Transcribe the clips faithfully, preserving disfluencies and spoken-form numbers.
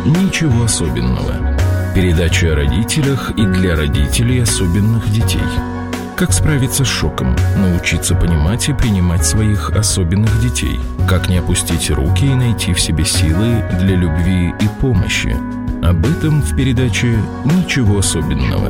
«Ничего особенного». Передача о родителях и для родителей особенных детей. Как справиться с шоком, научиться понимать и принимать своих особенных детей. Как не опустить руки и найти в себе силы для любви и помощи. Об этом в передаче «Ничего особенного».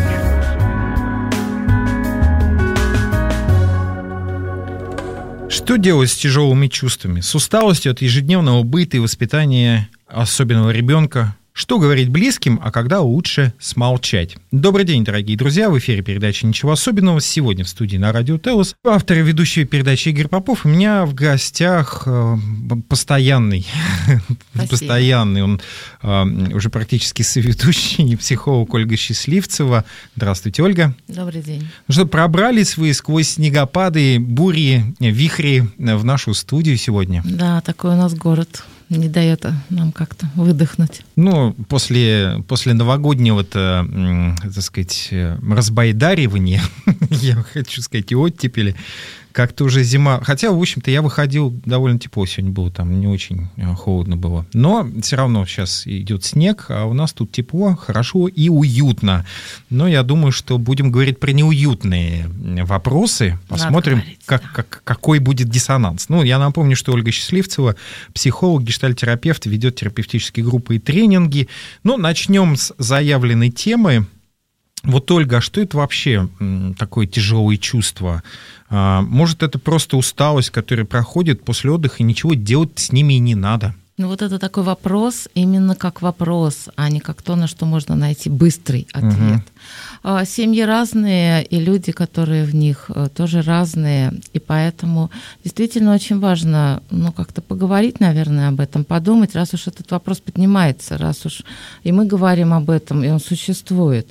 Что делать с тяжелыми чувствами, с усталостью от ежедневного быта и воспитания особенного ребенка? Что говорить близким, а когда лучше смолчать? Добрый день, дорогие друзья. В эфире передача «Ничего особенного». Сегодня в студии на радио Телос автор и ведущий передачи Игорь Попов. У меня в гостях постоянный, постоянный, он уже практически соведущий, психолог Ольга Счастливцева. Здравствуйте, Ольга. Добрый день. Ну что, пробрались вы сквозь снегопады, бури, вихри в нашу студию сегодня? Да, такой у нас город. Не дает нам как-то выдохнуть. Ну, после, после новогоднего-то, так сказать, разбайдаривания, я хочу сказать, и оттепели, как-то уже зима... Хотя, в общем-то, я выходил, довольно тепло сегодня было, там не очень холодно было. Но все равно сейчас идет снег, а у нас тут тепло, хорошо и уютно. Но я думаю, что будем говорить про неуютные вопросы. Посмотрим, говорить, как, да. как, какой будет диссонанс. Ну, я напомню, что Ольга Счастливцева, психолог, гештальт-терапевт, ведет терапевтические группы и тренинги. Ну, начнем с заявленной темы. Вот, Ольга, а что это вообще такое тяжелое чувство? Может, это просто усталость, которая проходит после отдыха, и ничего делать с ними и не надо? Ну, вот это такой вопрос, именно как вопрос, а не как то, на что можно найти быстрый ответ. Угу. Семьи разные, и люди, которые в них, тоже разные, и поэтому действительно очень важно, ну, как-то поговорить, наверное, об этом, подумать, раз уж этот вопрос поднимается, раз уж и мы говорим об этом, и он существует.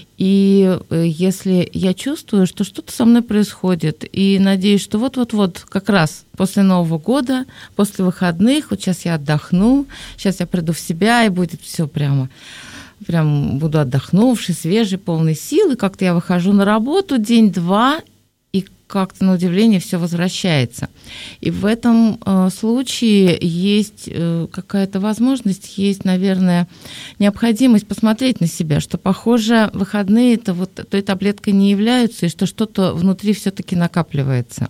И если я чувствую, что что-то со мной происходит, и надеюсь, что вот-вот-вот, как раз после Нового года, после выходных, вот сейчас я отдохну, сейчас я приду в себя, и будет все прямо, прям буду отдохнувший, свежий, полный сил, и как-то я выхожу на работу день-два, и как-то, на удивление, все возвращается. И в этом э, случае есть э, какая-то возможность, есть, наверное, необходимость посмотреть на себя, что, похоже, выходные это вот той таблеткой не являются, и что что-то внутри все-таки накапливается.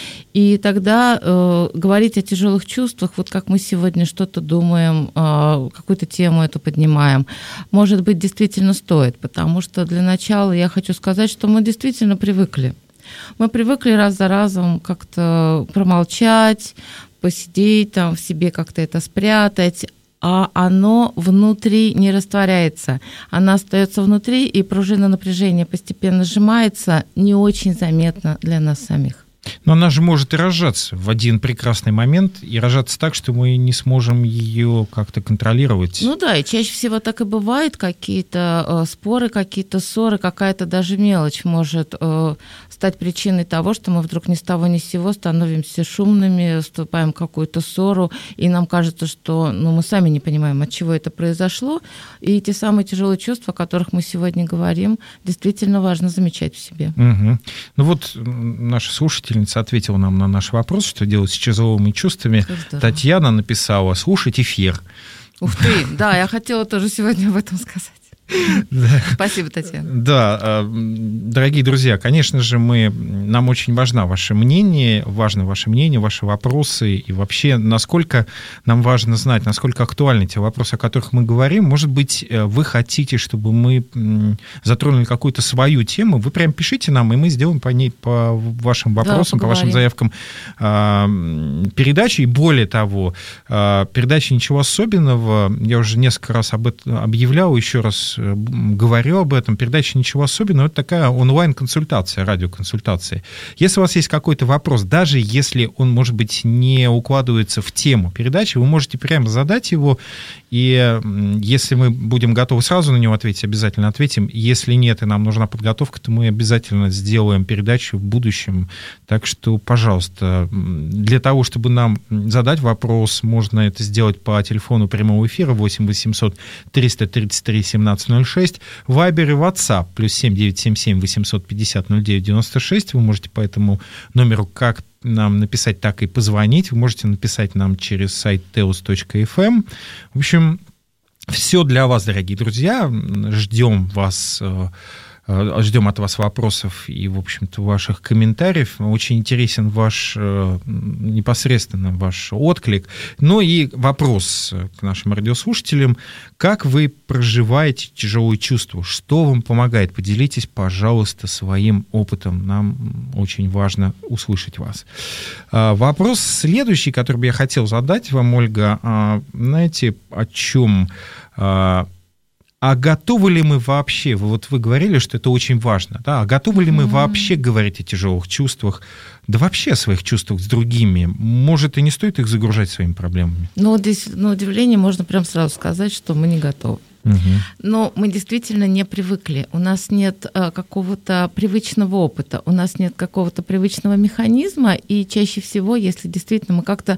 И тогда э, говорить о тяжелых чувствах, вот как мы сегодня что-то думаем, э, какую-то тему эту поднимаем, может быть, действительно стоит, потому что для начала я хочу сказать, что мы действительно привыкли. Мы привыкли раз за разом как-то промолчать, посидеть там в себе, как-то это спрятать, а оно внутри не растворяется. Оно остается внутри, и пружина напряжения постепенно сжимается, не очень заметно для нас самих. Но она же может и разжаться в один прекрасный момент, и разжаться так, что мы не сможем ее как-то контролировать. Ну да, и чаще всего так и бывает. Какие-то э, споры, какие-то ссоры, какая-то даже мелочь может э, стать причиной того, что мы вдруг ни с того ни с сего становимся шумными, вступаем в какую-то ссору, и нам кажется, что ну, мы сами не понимаем, от чего это произошло. И те самые тяжелые чувства, о которых мы сегодня говорим, действительно важно замечать в себе. Угу. Ну вот наши слушатели ответила нам на наш вопрос, что делать с тяжелыми чувствами. Татьяна написала: слушать эфир. Ух ты, да, я хотела тоже сегодня об этом сказать. Да. Спасибо, Татьяна. Да, дорогие друзья, конечно же, мы, нам очень важно ваше мнение, важно ваше мнение, ваши вопросы, и вообще, насколько нам важно знать, насколько актуальны те вопросы, о которых мы говорим. Может быть, вы хотите, чтобы мы затронули какую-то свою тему, вы прям пишите нам, и мы сделаем по ней, по вашим вопросам, да, по вашим заявкам передачи. И более того, передача «Ничего особенного», я уже несколько раз об этом объявлял, еще раз говорю об этом, передача «Ничего особенного» — это такая онлайн-консультация, радиоконсультация. Если у вас есть какой-то вопрос, даже если он, может быть, не укладывается в тему передачи, вы можете прямо задать его, и если мы будем готовы сразу на него ответить, обязательно ответим. Если нет, и нам нужна подготовка, то мы обязательно сделаем передачу в будущем. Так что, пожалуйста, для того, чтобы нам задать вопрос, можно это сделать по телефону прямого эфира восемь восемьсот триста тридцать три семнадцать ноль шесть, Вайбер и WhatsApp плюс семь девятьсот семьдесят семь восемьсот пятьдесят ноль девять девяносто шесть. Вы можете по этому номеру как нам написать, так и позвонить. Вы можете написать нам через сайт теос точка эф эм. В общем, все для вас, дорогие друзья. Ждем вас... Ждем от вас вопросов и, в общем-то, ваших комментариев. Очень интересен ваш, непосредственно ваш отклик. Ну и вопрос к нашим радиослушателям. Как вы проживаете тяжелые чувства? Что вам помогает? Поделитесь, пожалуйста, своим опытом. Нам очень важно услышать вас. Вопрос следующий, который бы я хотел задать вам, Ольга. Знаете, о чем... А готовы ли мы вообще, вот вы говорили, что это очень важно, да, а готовы ли мы mm-hmm. вообще говорить о тяжелых чувствах, да вообще о своих чувствах с другими? Может, и не стоит их загружать своими проблемами? Ну, вот здесь, на удивление, можно прям сразу сказать, что мы не готовы. Угу. Но мы действительно не привыкли. У нас нет э, какого-то привычного опыта, у нас нет какого-то привычного механизма, и чаще всего, если действительно мы как-то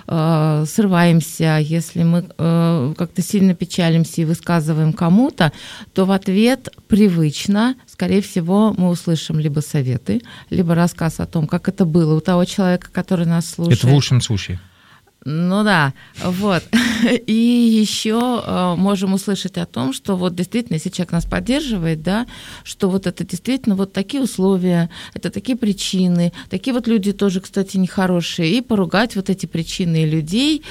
э, срываемся, если мы э, как-то сильно печалимся и высказываем кому-то, то в ответ привычно, скорее всего, мы услышим либо советы, либо рассказ о том, как это было у того человека, который нас слушает. Это в лучшем случае. Ну да, вот. И еще э, можем услышать о том, что вот действительно, если человек нас поддерживает, да, что вот это действительно вот такие условия, это такие причины, такие вот люди тоже, кстати, нехорошие, и поругать вот эти причины людей.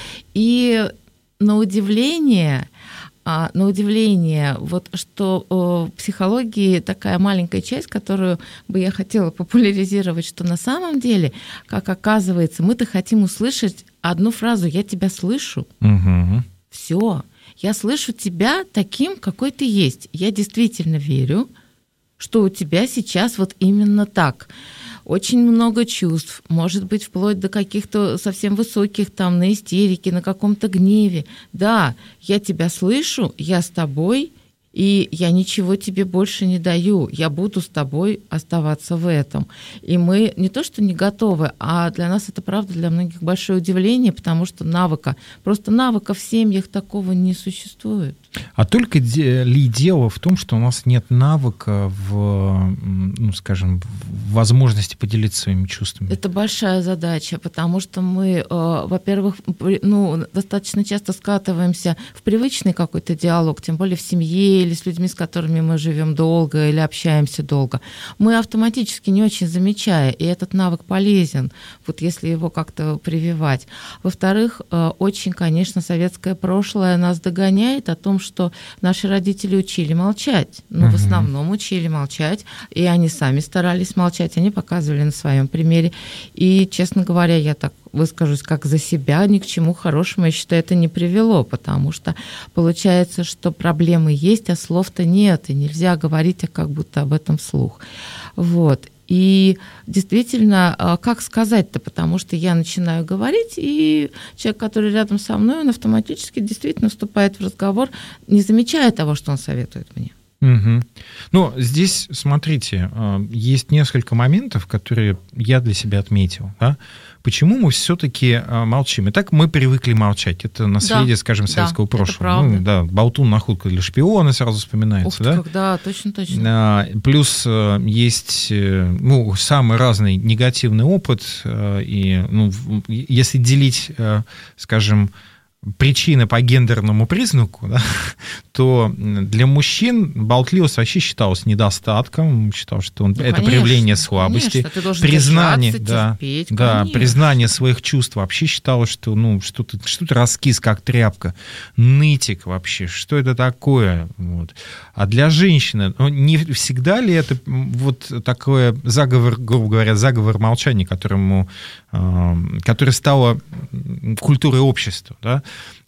И на удивление... А, на удивление, вот что в психологии такая маленькая часть, которую бы я хотела популяризировать, что на самом деле, как оказывается, мы-то хотим услышать одну фразу: «Я тебя слышу». Угу. Все, я слышу тебя таким, какой ты есть. Я действительно верю, что у тебя сейчас вот именно так. Очень много чувств, может быть, вплоть до каких-то совсем высоких, там, на истерике, на каком-то гневе. Да, я тебя слышу, я с тобой, и я ничего тебе больше не даю. Я буду с тобой оставаться в этом. И мы не то что не готовы, а для нас это, правда, для многих большое удивление, потому что навыка, просто навыка в семьях такого не существует. А только ли дело в том, что у нас нет навыка в, ну, скажем, в возможности поделиться своими чувствами? Это большая задача, потому что мы, во-первых, ну, достаточно часто скатываемся в привычный какой-то диалог, тем более в семье или с людьми, с которыми мы живем долго или общаемся долго. Мы автоматически не очень замечая, и этот навык полезен, вот если его как-то прививать. Во-вторых, очень, конечно, советское прошлое нас догоняет о том, что наши родители учили молчать. Ну, угу. в основном учили молчать, и они сами старались молчать, они показывали на своем примере. И, честно говоря, я так выскажусь как за себя, ни к чему хорошему, я считаю, это не привело, потому что получается, что проблемы есть, а слов-то нет, и нельзя говорить как будто об этом вслух. Вот. И действительно, как сказать-то, потому что я начинаю говорить, и человек, который рядом со мной, он автоматически действительно вступает в разговор, не замечая того, что он советует мне. Угу. Ну, здесь, смотрите, есть несколько моментов, которые я для себя отметил. Да? Почему мы все-таки молчим? Итак, мы привыкли молчать. Это наследие, да, скажем, советского да, прошлого. Ну, да, болтун, находка для шпиона сразу вспоминается. Ух ты, да? Как, да, точно, точно. Плюс есть, ну, самый разный негативный опыт. И, ну, если делить, скажем, причины по гендерному признаку, да, то для мужчин болтливость вообще считалась недостатком, считал, что он, ну, это конечно, проявление слабости, признание, да, терпеть, да, признание своих чувств вообще считалось, что, ну, что ты, что ты раскис, как тряпка, нытик вообще, что это такое, вот. А для женщины, ну, не всегда ли это вот такой заговор, грубо говоря, заговор молчания, которому, э, который стало культурой общества, да?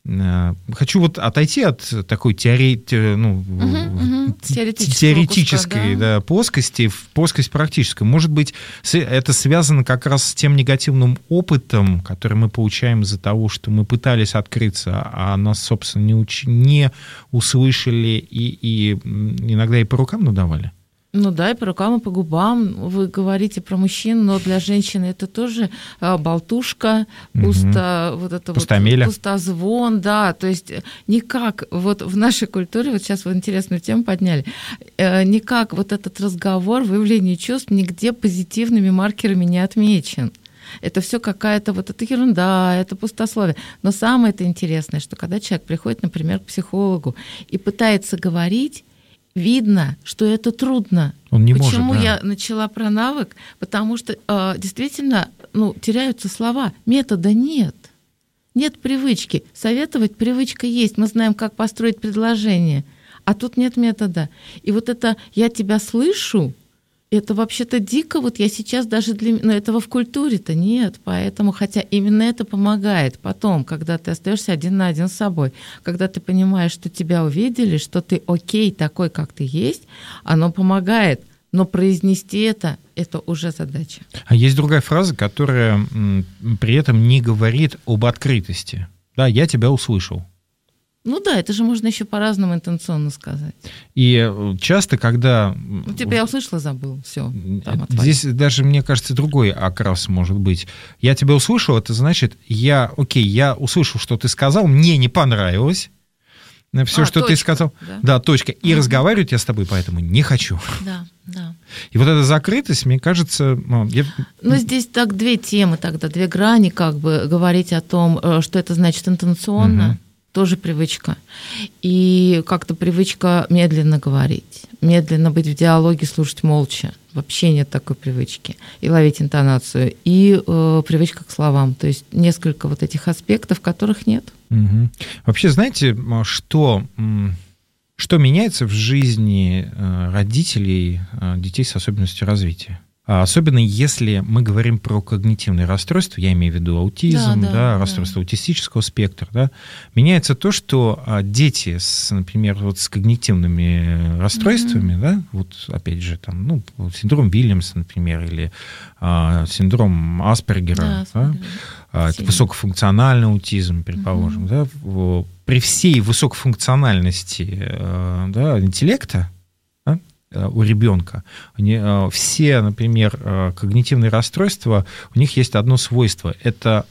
Хочу вот отойти от такой теори... ну, угу, угу. теоретической да. Да, плоскости в плоскость практическую. Может быть, это связано как раз с тем негативным опытом, который мы получаем из-за того, что мы пытались открыться, а нас, собственно, не, уч... не услышали и, и иногда и по рукам надавали? Ну да, и по рукам, и по губам. Вы говорите про мужчин, но для женщины это тоже болтушка, пусто, угу. вот это Пустомеля. Вот, пустозвон, да. То есть никак вот в нашей культуре, вот сейчас вы интересную тему подняли, никак вот этот разговор, выявление чувств нигде позитивными маркерами не отмечен. Это все какая-то вот эта ерунда, это пустословие. Но самое-то интересное, что когда человек приходит, например, к психологу и пытается говорить, видно, что это трудно. Он не Почему может, да. я начала про навык? Потому что э, действительно ну, теряются слова. Метода нет. Нет привычки. Советовать привычка есть. Мы знаем, как построить предложение. А тут нет метода. И вот это «я тебя слышу», это вообще-то дико. Вот я сейчас даже для... Но этого в культуре-то нет. Поэтому, хотя именно это помогает потом, когда ты остаешься один на один с собой, когда ты понимаешь, что тебя увидели, что ты окей такой, как ты есть, оно помогает. Но произнести это, это уже задача. А есть другая фраза, которая м, при этом не говорит об открытости. Да, я тебя услышал. Ну да, это же можно еще по-разному интенционно сказать. И часто, когда... Ну, тебя я услышала, забыл, все. Здесь даже, мне кажется, другой окрас может быть. Я тебя услышал, это значит, я, окей, я услышал, что ты сказал, мне не понравилось. Все, а, что точка, ты сказал. Да, да точка. И угу. разговаривать я с тобой поэтому не хочу. Да, да. И вот эта закрытость, мне кажется... Ну, я... ну здесь так две темы тогда, две грани, как бы говорить о том, что это значит интенционно. Угу. Тоже привычка. И как-то привычка медленно говорить, медленно быть в диалоге, слушать молча. Вообще нет такой привычки. И ловить интонацию. И э, привычка к словам. То есть несколько вот этих аспектов, которых нет. Угу. Вообще, знаете, что, что меняется в жизни родителей детей с особенностью развития? Особенно если мы говорим про когнитивные расстройства, я имею в виду аутизм, да, да, да, расстройство да. аутистического спектра, да, меняется то, что дети, с, например, вот с когнитивными расстройствами, mm-hmm. да, вот опять же, там, ну, синдром Вильямса, например, или а, синдром Аспергера, да, да, это высокофункциональный аутизм, предположим, mm-hmm. да, при всей высокофункциональности да, интеллекта, у ребенка. Они, все, например, когнитивные расстройства, у них есть одно свойство. Это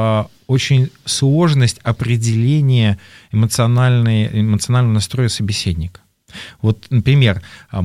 очень сложность определения эмоциональной, эмоционального настроя собеседника. Вот, например,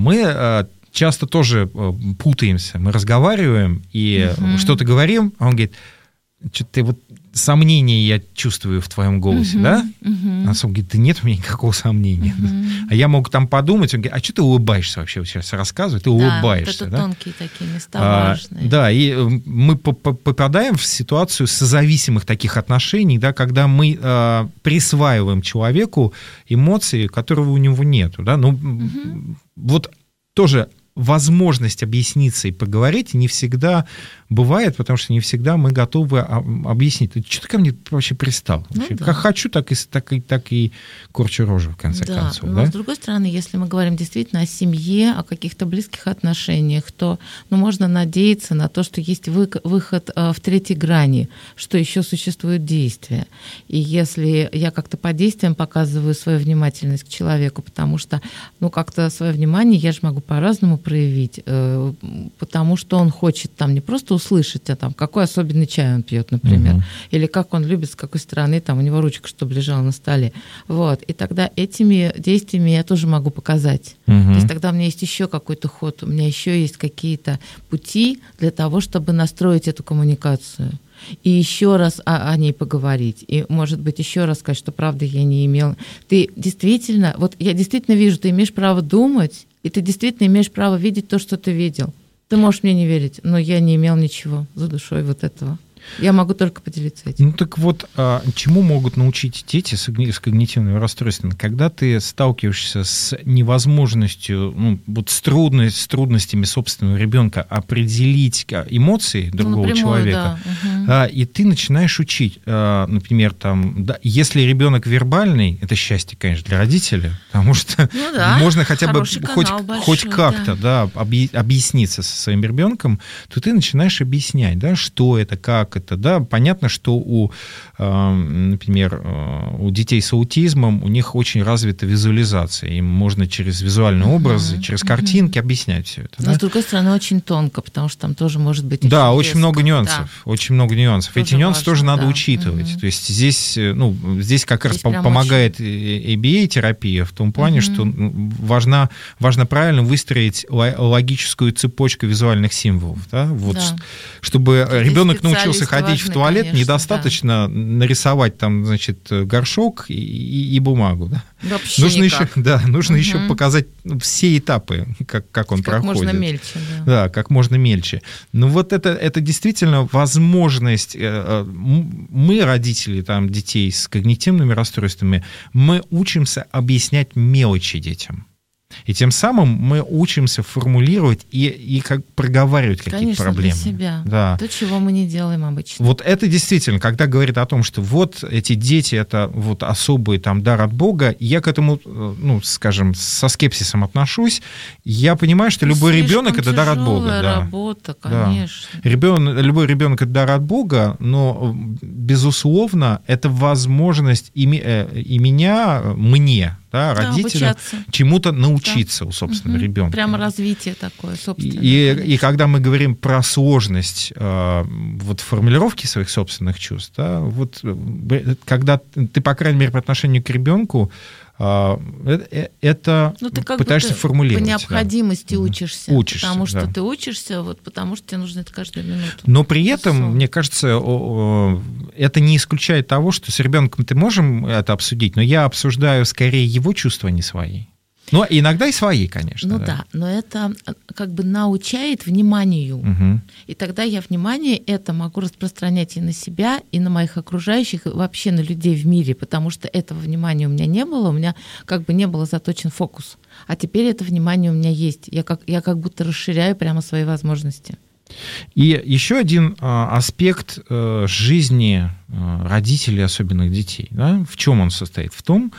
мы часто тоже путаемся. Мы разговариваем и угу. что-то говорим, а он говорит, что-то ты вот сомнение я чувствую в твоем голосе, uh-huh, да? Uh-huh. А он говорит, да нет у меня никакого сомнения. Uh-huh. А я могу там подумать, он говорит, а что ты улыбаешься вообще? Вот сейчас рассказываю, ты да, улыбаешься. Вот это да? тонкие такие места а, важные. Да, и мы попадаем в ситуацию созависимых таких отношений, да, когда мы а, присваиваем человеку эмоции, которого у него нету. Да? Ну, uh-huh. вот тоже возможность объясниться и поговорить не всегда бывает, потому что не всегда мы готовы объяснить. Что ты ко мне вообще пристал? Ну, да. Как хочу, так и, так, и, так и корчу рожу, в конце да, концов. Но да? с другой стороны, если мы говорим действительно о семье, о каких-то близких отношениях, то ну, можно надеяться на то, что есть выход в третьей грани, что еще существует действие. И если я как-то по действиям показываю свою внимательность к человеку, потому что ну, как-то свое внимание я же могу по-разному проявить, потому что он хочет там не просто услышать, а там какой особенный чай он пьет, например, угу. или как он любит, с какой стороны там у него ручка, чтобы лежала на столе. Вот. И тогда этими действиями я тоже могу показать. Угу. То есть тогда у меня есть еще какой-то ход, у меня еще есть какие-то пути для того, чтобы настроить эту коммуникацию. И еще раз о, о ней поговорить. И, может быть, еще раз сказать, что правда я не имел. Ты действительно, вот я действительно вижу, ты имеешь право думать, и ты действительно имеешь право видеть то, что ты видел. Ты можешь мне не верить, но я не имел ничего за душой вот этого. Я могу только поделиться этим. Ну так вот, а, чему могут научить дети с, с когнитивными расстройствами? Когда ты сталкиваешься с невозможностью, ну, вот с, трудность, с трудностями собственного ребенка определить эмоции другого ну, человека, да. угу. а, и ты начинаешь учить, а, например, там, да, если ребенок вербальный, это счастье, конечно, для родителя, потому что ну, да. можно хотя бы хоть, большой, хоть как-то да. Да, объясниться со своим ребенком, то ты начинаешь объяснять, да, что это, как как это, да, понятно, что у, например, у детей с аутизмом у них очень развита визуализация, им можно через визуальные uh-huh, образы, через uh-huh. картинки объяснять все это. Но, да? с другой стороны, очень тонко, потому что там тоже может быть... Да, очень много нюансов, да. очень много нюансов. Тоже Эти нюансы важно, тоже надо да. учитывать. Uh-huh. То есть здесь, ну, здесь как здесь раз помогает очень... эй би эй-терапия в том плане, uh-huh. что важно, важно правильно выстроить логическую цепочку визуальных символов, да, вот, да. чтобы Здесь ребенок научился ходить важны, в туалет, конечно, недостаточно да. нарисовать там, значит, горшок и, и, и бумагу, да. Вообще нужно никак. еще, да, нужно угу. еще показать все этапы, как, как он как проходит. Как можно мельче, да. Да, как можно мельче. Ну вот это, это действительно возможность. Мы, родители там, детей с когнитивными расстройствами, мы учимся объяснять мелочи детям. И тем самым мы учимся формулировать и, и как проговаривать какие-то Конечно, проблемы. Для себя. Да. То, чего мы не делаем обычно. Вот это действительно, когда говорит о том, что вот эти дети, это вот особый там дар от Бога, я к этому, ну, скажем, со скепсисом отношусь. Я понимаю, что любой Слишком ребенок это дар от Бога. Да. Работа, конечно. Да. Ребенок, любой ребенок это дар от Бога, но, безусловно, это возможность и, и меня, мне, да, да, родителям обучаться. Чему-то научиться да. у собственного угу. ребенка. Прямо развитие такое собственное. И, и когда мы говорим про сложность э, вот формулировки своих собственных чувств, да, вот когда ты, по крайней мере, по отношению к ребенку, это ну, ты как пытаешься формулировать. По необходимости да. учишься. Учишься, потому что да. ты учишься, вот, потому что тебе нужно это каждую минуту. Но при этом, мне кажется, это не исключает того, что с ребенком ты можем это обсудить, но я обсуждаю скорее его чувства, а не свои. Ну, иногда и свои, конечно. Ну да, да, но это как бы научает вниманию. Угу. И тогда я внимание это могу распространять и на себя, и на моих окружающих, и вообще на людей в мире, потому что этого внимания у меня не было, у меня как бы не было заточен фокус. А теперь это внимание у меня есть. Я как, я как будто расширяю прямо свои возможности. И еще один а, аспект а, жизни а, родителей, особенных детей. Да? В чем он состоит? В том,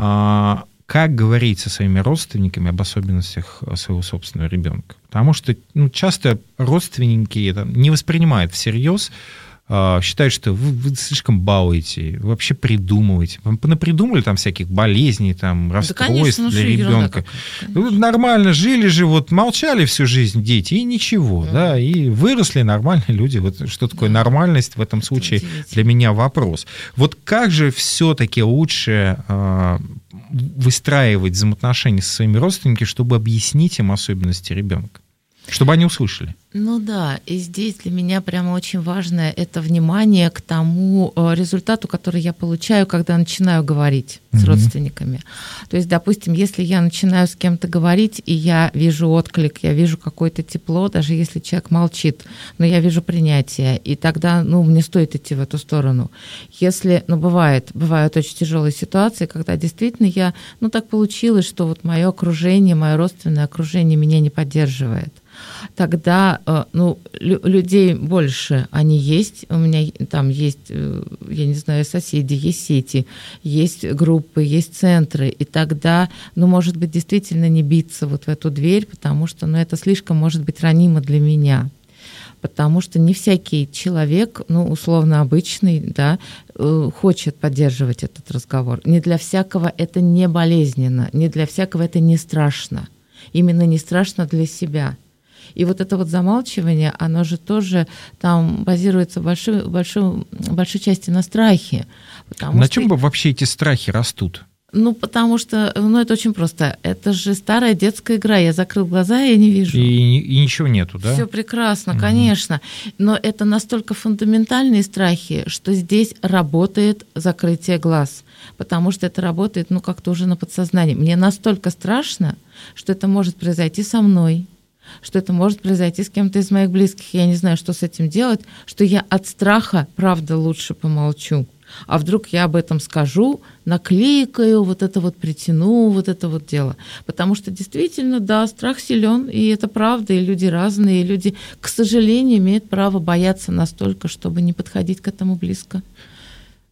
а, как говорить со своими родственниками об особенностях своего собственного ребенка. Потому что ну, часто родственники это не воспринимают всерьез, считают, что вы, вы слишком балуете, вы вообще придумываете. Вы напридумали там всяких болезней, там, расстройств да, для ребенка. Вы нормально жили же, вот молчали всю жизнь дети, и ничего, mm. да, и выросли нормальные люди. Вот что такое да. нормальность в этом Это случае для меня вопрос. Вот как же все-таки лучше э, выстраивать взаимоотношения со своими родственниками, чтобы объяснить им особенности ребенка? Чтобы они услышали. Ну да, и здесь для меня прямо очень важно это внимание к тому результату, который я получаю, когда начинаю говорить mm-hmm. с родственниками. То есть, допустим, если я начинаю с кем-то говорить, и я вижу отклик, я вижу какое-то тепло, даже если человек молчит, но я вижу принятие, и тогда, ну, мне стоит идти в эту сторону. Если, ну, бывает, бывают очень тяжелые ситуации, когда действительно я, ну, так получилось, что вот мое окружение, мое родственное окружение меня не поддерживает. Тогда, ну, людей больше, они есть, у меня там есть, я не знаю, соседи, есть сети, есть группы, есть центры, и тогда, ну, может быть, действительно не биться вот в эту дверь, потому что, ну, это слишком может быть ранимо для меня. Потому что не всякий человек, ну, условно обычный, да, хочет поддерживать этот разговор. Не для всякого это не болезненно, не для всякого это не страшно. Именно не страшно для себя. И вот это вот замалчивание, оно же тоже там базируется в большой, большой, большой части на страхе. На что... чем бы вообще эти страхи растут? Ну, потому что, ну, это очень просто. Это же старая детская игра. Я закрыл глаза, и я не вижу. И, и ничего нету, да? Все прекрасно, угу. конечно. Но это настолько фундаментальные страхи, что здесь работает закрытие глаз. Потому что это работает, ну, как-то уже на подсознании. Мне настолько страшно, что это может произойти со мной, что это может произойти с кем-то из моих близких. Я не знаю, что с этим делать, что я от страха, правда, лучше помолчу. А вдруг я об этом скажу, наклейкаю, вот это вот притяну, вот это вот дело. Потому что действительно, да, страх силен, и это правда, и люди разные, и люди, к сожалению, имеют право бояться настолько, чтобы не подходить к этому близко.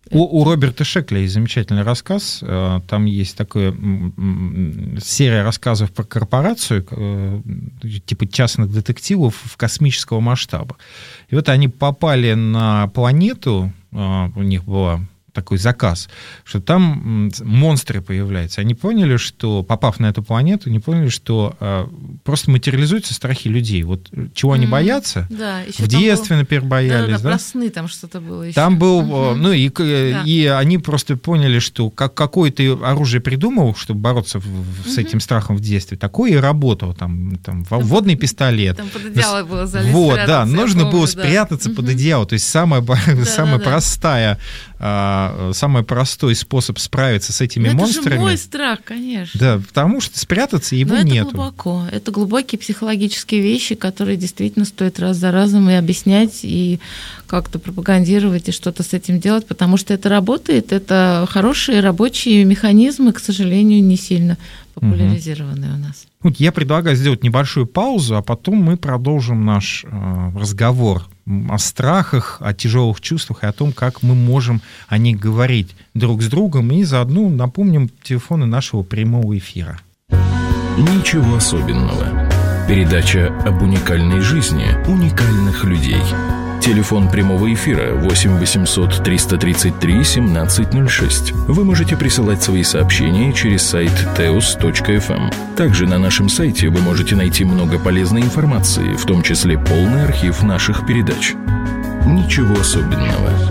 У, у Роберта Шекля есть замечательный рассказ. Там есть такая серия рассказов про корпорацию, типа частных детективов в космического масштаба. И вот они попали на планету, у них была такой заказ, что там монстры появляются. Они поняли, что, попав на эту планету, они поняли, что э, просто материализуются страхи людей. Вот чего они mm-hmm. боятся, да, в детстве, был... например, боялись. Да, да, да? Про сны там что-то было еще. Там был, mm-hmm. ну и, да. и они просто поняли, что как, какое ты оружие придумал, чтобы бороться в, mm-hmm. с этим страхом в детстве, такое и работало. Там, там водный пистолет. Там под одеяло было залезть. Вот, да, нужно помню, было да. спрятаться mm-hmm. под одеяло. То есть самая, да, самая да, простая да. самый простой способ справиться с этими Но монстрами. Это же мой страх, конечно. Да, потому что спрятаться его Но это нету. глубоко. Это глубокие психологические вещи, которые действительно стоит раз за разом и объяснять, и как-то пропагандировать, и что-то с этим делать, потому что это работает, это хорошие рабочие механизмы, к сожалению, не сильно популяризированные угу. у нас. Вот я предлагаю сделать небольшую паузу, а потом мы продолжим наш э, разговор о страхах, о тяжелых чувствах и о том, как мы можем о них говорить друг с другом, и заодно напомним телефоны нашего прямого эфира. Ничего особенного. Передача об уникальной жизни уникальных людей. Телефон прямого эфира восемь восемьсот триста тридцать три семнадцать ноль шесть. Вы можете присылать свои сообщения через сайт теос точка эф эм. Также на нашем сайте вы можете найти много полезной информации, в том числе полный архив наших передач. Ничего особенного.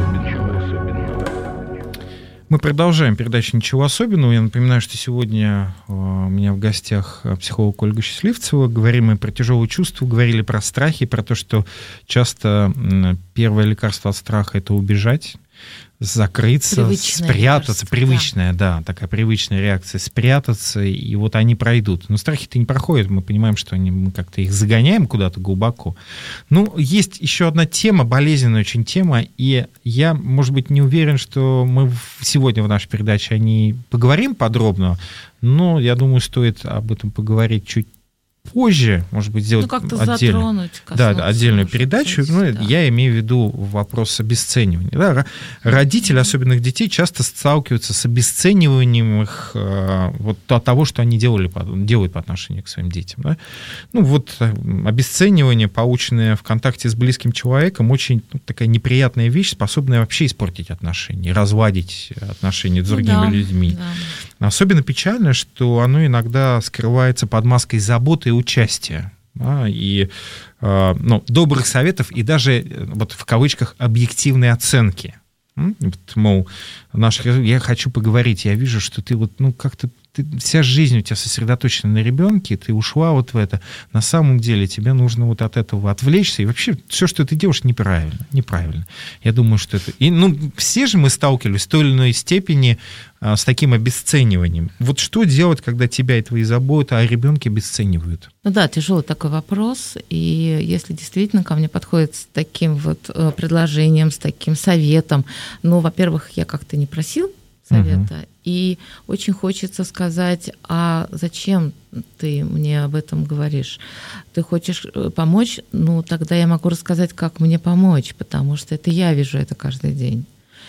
Мы продолжаем передачу «Ничего особенного». Я напоминаю, что сегодня у меня в гостях психолог Ольга Счастливцева. Говорим мы про тяжелые чувства, говорили про страхи, про то, что часто первое лекарство от страха — это убежать, закрыться, привычная, спрятаться. кажется, Привычная, да. да, такая привычная реакция. Спрятаться, и вот они пройдут. Но страхи-то не проходят. Мы понимаем, что они, мы как-то их загоняем куда-то глубоко. Ну, есть еще одна тема, болезненная очень тема, и я, может быть, не уверен, что мы сегодня в нашей передаче о ней поговорим подробно, но я думаю, стоит об этом поговорить чуть позже, может быть, сделать ну, отдельно, да, отдельную передачу. Быть, ну, да. Я имею в виду вопрос обесценивания. Да? Родители особенных детей часто сталкиваются с обесцениванием их, вот, того, что они делали, делают по отношению к своим детям. Да? Ну, вот обесценивание, полученное в контакте с близким человеком, очень ну, такая неприятная вещь, способная вообще испортить отношения, разладить отношения с другими ну, да, людьми. Да. Особенно печально, что оно иногда скрывается под маской заботы и участия. Да, и э, ну, добрых советов, и даже, вот в кавычках, объективной оценки. Вот, мол, наш, я хочу поговорить, я вижу, что ты вот, ну, как-то ты, вся жизнь у тебя сосредоточена на ребенке, ты ушла вот в это. На самом деле тебе нужно вот от этого отвлечься, и вообще все, что ты делаешь, неправильно. Неправильно. Я думаю, что это... И, ну, все же мы сталкивались в той или иной степени а, с таким обесцениванием. Вот что делать, когда тебя и твои заботы о ребенке обесценивают? Ну да, тяжелый такой вопрос, и если действительно ко мне подходит с таким вот предложением, с таким советом, ну, во-первых, я как-то не просил совета, uh-huh. и очень хочется сказать, а зачем ты мне об этом говоришь? Ты хочешь помочь? Ну, тогда я могу рассказать, как мне помочь, потому что это я вижу это каждый день.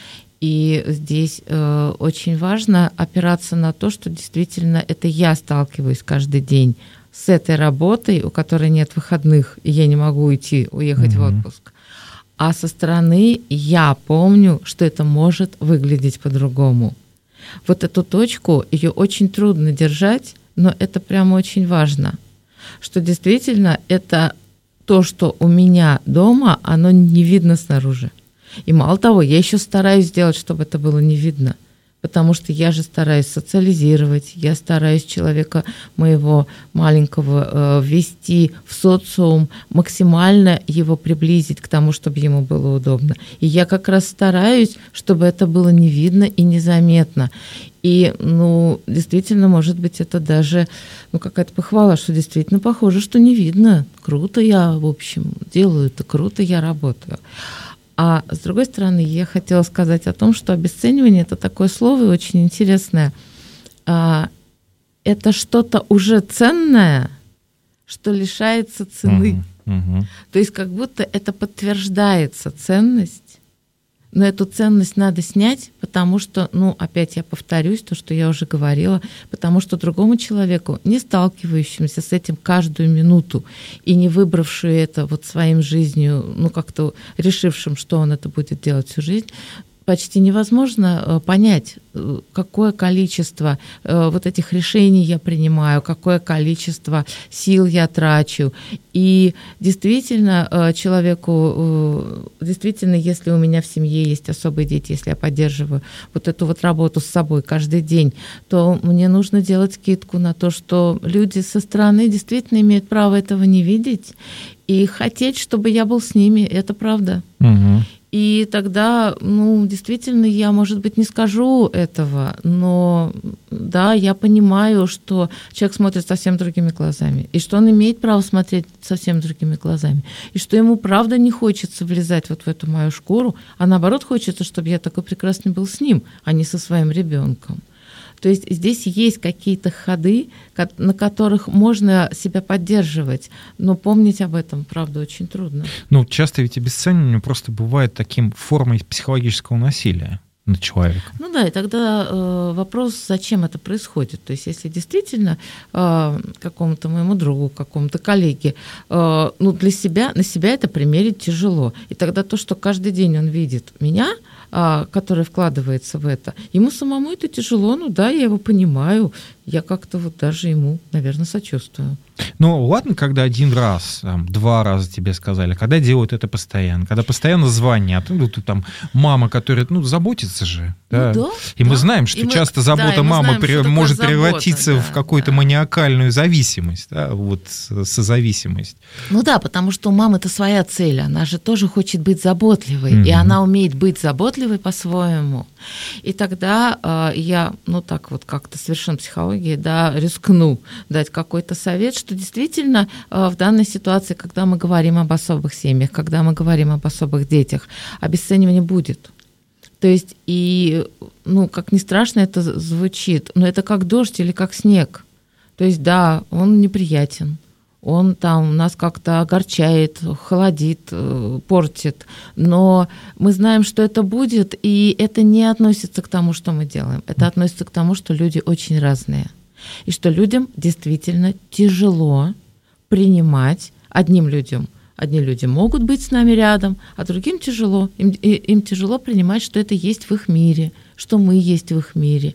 И здесь э, очень важно опираться на то, что действительно это я сталкиваюсь каждый день с этой работой, у которой нет выходных, и я не могу уйти, уехать uh-huh. в отпуск. А со стороны я помню, что это может выглядеть по-другому. Вот эту точку, ее очень трудно держать, но это прямо очень важно, что действительно это то, что у меня дома, оно не видно снаружи. И мало того, я еще стараюсь сделать, чтобы это было не видно, потому что я же стараюсь социализировать, я стараюсь человека моего маленького э, ввести в социум, максимально его приблизить к тому, чтобы ему было удобно. И я как раз стараюсь, чтобы это было не видно и незаметно. И, ну, действительно, может быть, это даже ну, какая-то похвала, что действительно похоже, что не видно. Круто я, в общем, делаю это, круто я работаю. А с другой стороны, я хотела сказать о том, что обесценивание — это такое слово очень интересное. Это что-то уже ценное, что лишается цены. Uh-huh, uh-huh. То есть как будто это подтверждается ценность, Но эту ценность надо снять, потому что, ну, опять я повторюсь, то, что я уже говорила, потому что другому человеку, не сталкивающемуся с этим каждую минуту и не выбравшую это вот своим жизнью, ну, как-то решившим, что он это будет делать всю жизнь, почти невозможно понять, какое количество вот этих решений я принимаю, какое количество сил я трачу. И действительно, человеку, действительно, если у меня в семье есть особые дети, если я поддерживаю вот эту вот работу с собой каждый день, то мне нужно делать скидку на то, что люди со стороны действительно имеют право этого не видеть и хотеть, чтобы я был с ними. Это правда. Угу. И тогда, ну, действительно, я, может быть, не скажу этого, но да, я понимаю, что человек смотрит совсем другими глазами, и что он имеет право смотреть совсем другими глазами, и что ему правда не хочется влезать вот в эту мою шкуру, а наоборот хочется, чтобы я такой прекрасный был с ним, а не со своим ребенком. То есть здесь есть какие-то ходы, на которых можно себя поддерживать, но помнить об этом, правда, очень трудно. Ну, часто ведь обесценивание просто бывает таким формой психологического насилия над человеком. Ну да, и тогда э, вопрос, зачем это происходит. То есть если действительно э, какому-то моему другу, какому-то коллеге, э, ну, для себя, на себя это примерить тяжело. И тогда то, что каждый день он видит меня, который вкладывается в это, ему самому это тяжело, ну да, я его понимаю, я как-то вот даже ему, наверное, сочувствую. Ну, ладно, когда один раз, там, два раза тебе сказали, когда делают это постоянно, когда постоянно звонят, ну, тут там мама, которая, ну, заботится же, да, ну, да и да. мы знаем, что и часто мы, забота да, мамы знаем, может забота, превратиться да, в какую-то да. маниакальную зависимость, да, вот, созависимость. Ну да, потому что у мамы-то своя цель, она же тоже хочет быть заботливой, mm-hmm. и она умеет быть заботливой по-своему. И тогда э, я, ну так вот как-то совершенно психологии, да, рискну дать какой-то совет, что действительно э, в данной ситуации, когда мы говорим об особых семьях, когда мы говорим об особых детях, обесценивания будет. То есть, и, ну, как ни страшно это звучит, но это как дождь или как снег. То есть, да, он неприятен. Он там нас как-то огорчает, холодит, портит. Но мы знаем, что это будет, и это не относится к тому, что мы делаем. Это относится к тому, что люди очень разные. И что людям действительно тяжело принимать одним людям. Одни люди могут быть с нами рядом, а другим тяжело. Им, им тяжело принимать, что это есть в их мире, что мы есть в их мире.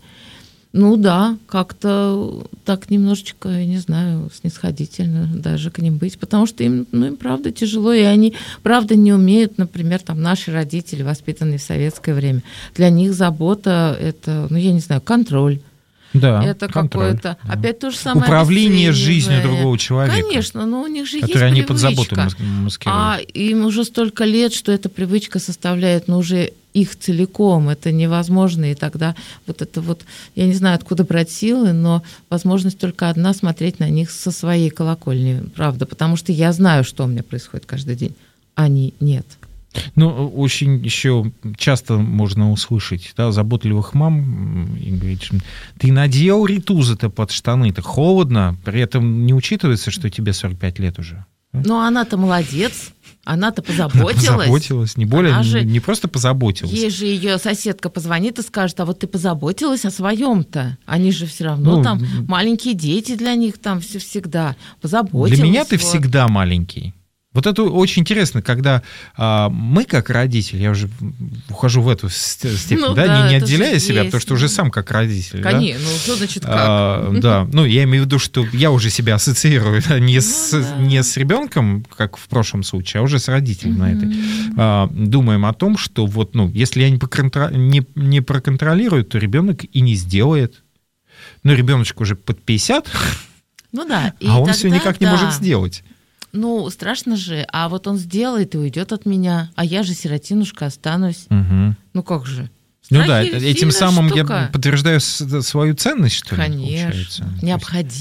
Ну да, как-то так немножечко, я не знаю, снисходительно даже к ним быть, потому что им, ну, им правда тяжело, и они правда не умеют, например, там наши родители, воспитанные в советское время, для них забота — это, ну я не знаю, контроль. Да, это контроль, какое-то, да. опять то же самое управление жизнью другого человека. Конечно, но у них же есть они привычка. Под заботу маскируют. А им уже столько лет, что эта привычка составляет, ну, уже их целиком, это невозможно, и тогда вот это вот, я не знаю, откуда брать силы, но возможность только одна — смотреть на них со своей колокольни, правда, потому что я знаю, что у меня происходит каждый день, они нет. Ну, очень еще часто можно услышать, да, заботливых мам, и говорить, ты надел ритузы-то под штаны-то, холодно, при этом не учитывается, что тебе сорок пять лет уже. Ну, она-то молодец, она-то позаботилась. Она позаботилась, не более, же, не просто позаботилась. Ей же ее соседка позвонит и скажет, а вот ты позаботилась о своем-то. Они же все равно ну, там маленькие дети для них там все всегда. Позаботилась. Для меня ты вот. всегда маленький. Вот это очень интересно, когда а, мы, как родители, я уже ухожу в эту степень, ну, да, да, не, не отделяя себя, есть. Потому что уже сам как родитель. Конечно, да? ну что значит как? А, да, ну я имею в виду, что я уже себя ассоциирую не, ну, с, да. не с ребенком, как в прошлом случае, а уже с родителем mm-hmm. на этой. А, думаем о том, что вот, ну, если я не, поконтр... не, не проконтролирую, то ребенок и не сделает. Ну, ребеночку уже под пятьдесят, ну, да. И а он тогда, все никак да. не может сделать. Ну, страшно же, а вот он сделает и уйдет от меня, а я же сиротинушка останусь. Угу. Ну как же? Страхи, ну да, этим самым штука. Я подтверждаю свою ценность, что ли, конечно, получается.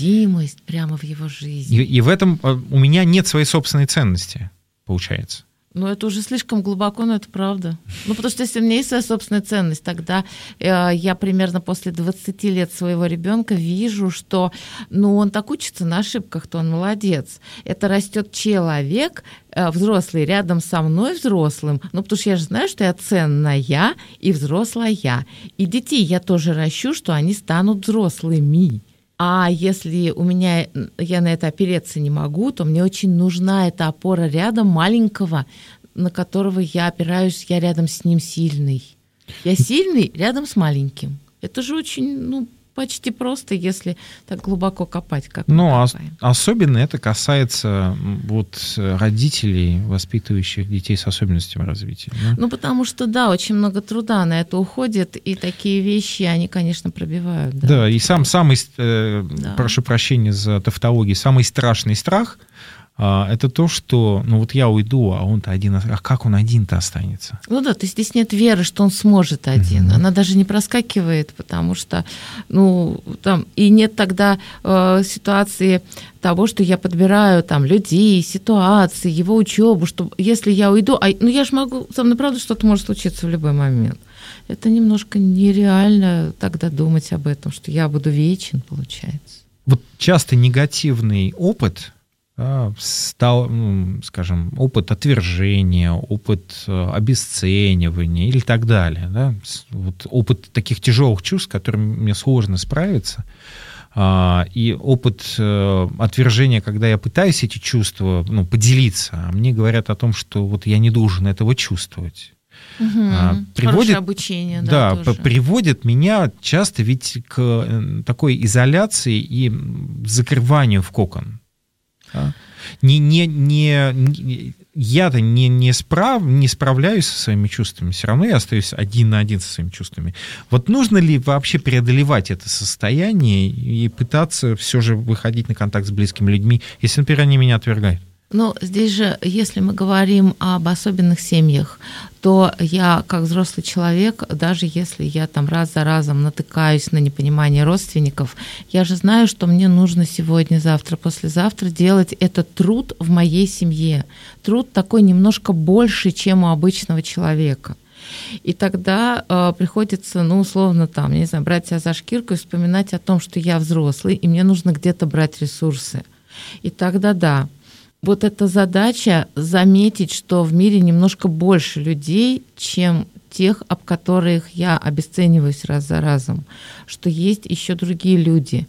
необходимость прямо в его жизни. И, и в этом у меня нет своей собственной ценности, получается. Ну, это уже слишком глубоко, но это правда. Ну, потому что если у меня есть своя собственная ценность, тогда э, я примерно после двадцати лет своего ребенка вижу, что, ну, он так учится на ошибках, то он молодец. Это растет человек, э, взрослый, рядом со мной взрослым, ну, потому что я же знаю, что я ценная и взрослая. И детей я тоже ращу, что они станут взрослыми. А если у меня, я на это опереться не могу, то мне очень нужна эта опора рядом маленького, на которого я опираюсь, я рядом с ним сильный. Я сильный рядом с маленьким. Это же очень, ну, почти просто, если так глубоко копать, как мы Ну, копаем. особенно это касается вот родителей, воспитывающих детей с особенностями развития. Да? Ну, потому что, да, очень много труда на это уходит, и такие вещи, они, конечно, пробивают. Да, да и сам, самый, э, да. прошу прощения за тавтологию, самый страшный страх — это то, что, ну вот я уйду, а он-то один, а как он один-то останется? Ну да, то есть здесь нет веры, что он сможет один. Mm-hmm. Она даже не проскакивает, потому что, ну, там, и нет тогда э, ситуации того, что я подбираю там людей, ситуации, его учебу, что если я уйду, а, ну я же могу, со мной правда что-то может случиться в любой момент. Это немножко нереально тогда думать об этом, что я буду вечен, получается. Вот часто негативный опыт, стал, ну, скажем, опыт отвержения, опыт обесценивания или так далее. Да? Вот опыт таких тяжелых чувств, с которыми мне сложно справиться, и опыт отвержения, когда я пытаюсь эти чувства, ну, поделиться, а мне говорят о том, что вот я не должен этого чувствовать. Угу. Приводит, обучение, да, да, тоже. приводит меня часто ведь к такой изоляции и закрыванию в кокон. Не, не, не, не, я-то не, не, справ, не справляюсь со своими чувствами, все равно я остаюсь один на один со своими чувствами. Вот нужно ли вообще преодолевать это состояние и пытаться все же выходить на контакт с близкими людьми, если, например, они меня отвергают? Ну, здесь же, если мы говорим об особенных семьях, то я, как взрослый человек, даже если я там раз за разом натыкаюсь на непонимание родственников, я же знаю, что мне нужно сегодня, завтра, послезавтра делать этот труд в моей семье. Труд такой немножко больше, чем у обычного человека. И тогда э, приходится, ну, условно, там, я не знаю, брать себя за шкирку и вспоминать о том, что я взрослый, и мне нужно где-то брать ресурсы. И тогда да. Вот эта задача заметить, что в мире немножко больше людей, чем тех, об которых я обесцениваюсь раз за разом, что есть еще другие люди,